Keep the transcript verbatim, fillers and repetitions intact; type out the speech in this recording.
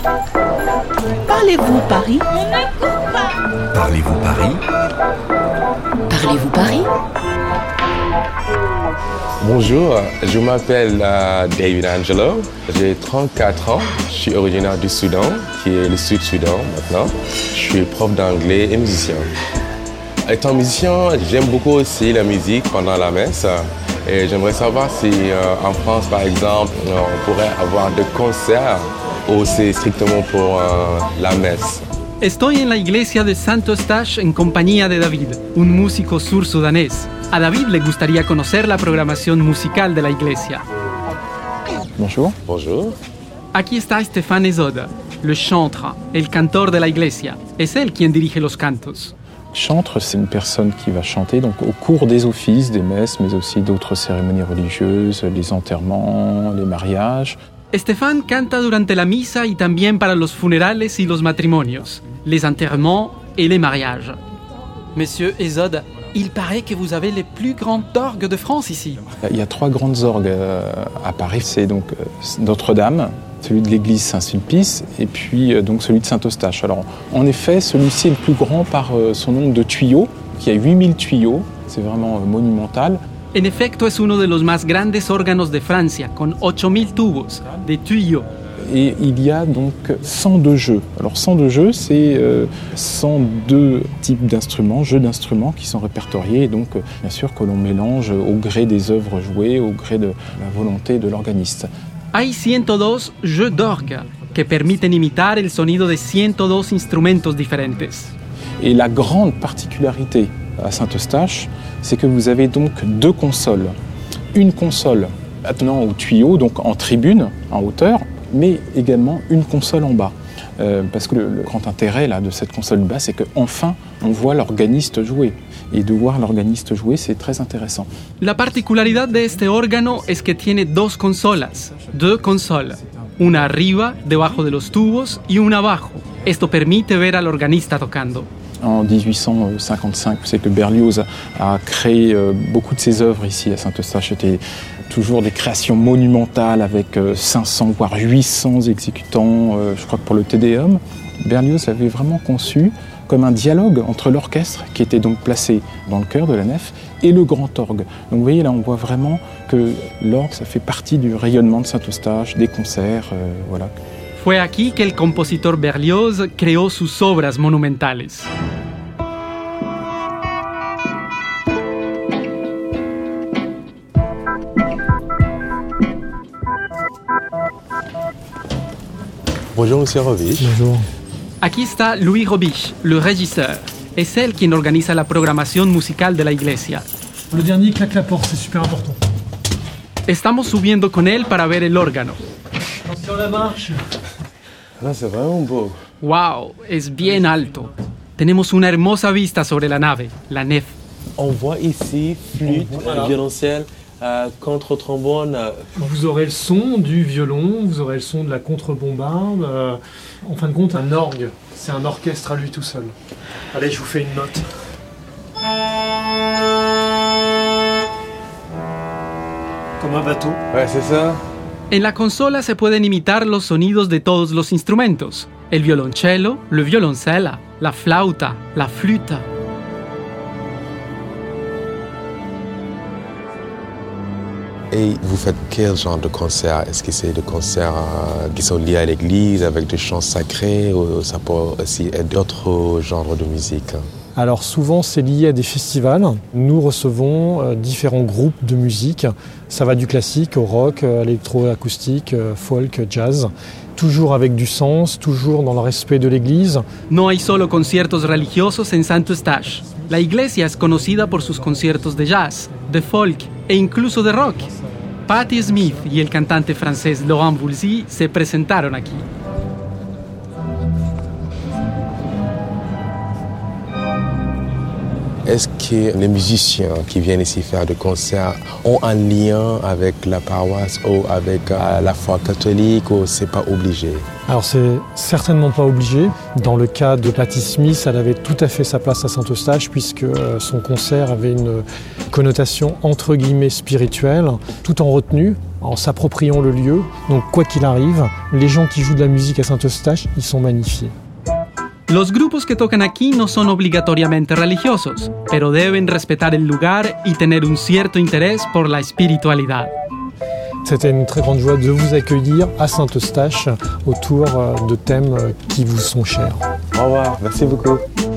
Parlez-vous Paris? Parlez-vous Paris? Parlez-vous Paris? Bonjour, je m'appelle euh, David Angelo, j'ai trente-quatre ans, je suis originaire du Soudan, qui est le Sud-Soudan maintenant. Je suis prof d'anglais et musicien. Étant musicien, j'aime beaucoup aussi la musique pendant la messe. Et j'aimerais savoir si euh, en France, par exemple, on pourrait avoir des concerts ou c'est strictement pour euh, la messe. Estoy en la iglesia de Santo Eustache en compañía de David, un músico sur-sudanés. A David le gustaría conocer la programación musical de la iglesia. Bonjour. Bonjour. Aquí está Stéphane Ezod, le chantre, el cantor de la iglesia. Es él quien dirige los cantos. Chantre, c'est une personne qui va chanter donc, au cours des offices, des messes, mais aussi d'autres cérémonies religieuses, les enterrements, les mariages. Stéphane canta durante la misa y también para los funerales y los matrimonios, les enterrements et les mariages. Monsieur Ezod, il paraît que vous avez les plus grandes orgues de France ici. Il y a trois grandes orgues à Paris. C'est donc Notre-Dame, celui de l'église Saint-Sulpice et puis donc celui de Saint-Eustache. Alors, en effet, celui-ci est le plus grand par son nombre de tuyaux, qui a huit mille tuyaux. C'est vraiment monumental. En efecto, es uno de los más grandes órganos de Francia, con ocho mil tubos de tuyaux. Et il y a donc cent deux jeux. Alors cent deux jeux, c'est euh, cent deux types d'instruments, jeux d'instruments qui sont répertoriés et donc euh, bien sûr que l'on mélange au gré des œuvres jouées, au gré de la volonté de l'organiste. Hay ciento dos jeux d'orgue que permiten imitar el sonido de ciento dos instrumentos diferentes. Et la grande particularité à Saint-Eustache, c'est que vous avez donc deux consoles. Une console attenant au tuyau, donc en tribune, en hauteur, mais également une console en bas. Euh, parce que le, le grand intérêt là, de cette console bas, c'est qu'enfin, on voit l'organiste jouer. Et de voir l'organiste jouer, c'est très intéressant. La particularidad de este órgano es que tiene dos consolas, deux consoles, una arriba, debajo de los tubos, y una abajo. Esto permite ver al organista tocando. En dix-huit cent cinquante-cinq, vous savez que Berlioz a créé beaucoup de ses œuvres ici à Saint-Eustache. C'était toujours des créations monumentales avec cinq cents voire huit cents exécutants, je crois que pour le Te Deum. Berlioz l'avait vraiment conçu comme un dialogue entre l'orchestre qui était donc placé dans le chœur de la nef et le grand orgue. Donc vous voyez là, on voit vraiment que l'orgue, ça fait partie du rayonnement de Saint-Eustache, des concerts, euh, voilà. Fue aquí que el compositor Berlioz creó sus obras monumentales. Bonjour, Monsieur Robich. Bonjour. Aquí está Louis Robich, le régisseur. Es él quien organiza la programación musical de la iglesia. Le dernier claque la porte, c'est super important. Estamos subiendo con él para ver el órgano. Attention la marche. Ah, c'est vraiment beau. ¡Wow! Es bien alto. Tenemos una hermosa vista sobre la nave, la nef. On voit ici flûte, voilà. Violoncelle, euh, contre-trombone. Euh... Vous aurez le son du violon, vous aurez le son de la contrebombarde. Euh, en fin de compte, un orgue, c'est un orchestre à lui tout seul. Allez, je vous fais une note. Comme un bateau. Ouais, c'est ça. En la consola se pueden imitar los sonidos de todos los instrumentos. El violoncello, le violoncella, la flauta, la flûte. Et vous faites quel genre de concert? Est-ce que c'est des concerts euh, qui sont liés à l'église, avec des chants sacrés, ou ça peut aussi être d'autres genres de musique? Alors souvent c'est lié à des festivals. Nous recevons euh, différents groupes de musique. Ça va du classique au rock, à l'électroacoustique, euh, folk, jazz. Toujours avec du sens, toujours dans le respect de l'église. No hay solo conciertos religiosos en Santo Eustache. La iglesia es conocida por sus conciertos de jazz, de folk e incluso de rock. Patti Smith y el cantante francés Laurent Voulzy se presentaron aquí. Est-ce que les musiciens qui viennent ici faire des concerts ont un lien avec la paroisse ou avec euh, la foi catholique, ou c'est pas obligé? Alors c'est certainement pas obligé. Dans le cas de Patti Smith, elle avait tout à fait sa place à Saint-Eustache puisque son concert avait une connotation entre guillemets spirituelle, tout en retenue, en s'appropriant le lieu. Donc quoi qu'il arrive, les gens qui jouent de la musique à Saint-Eustache, ils sont magnifiés. Los grupos que tocan aquí no son obligatoriamente religiosos, pero deben respetar el lugar y tener un cierto interés por la espiritualidad. C'était une très grande joie de vous accueillir à Saint-Eustache autour de thèmes qui vous sont chers. Au revoir, merci beaucoup.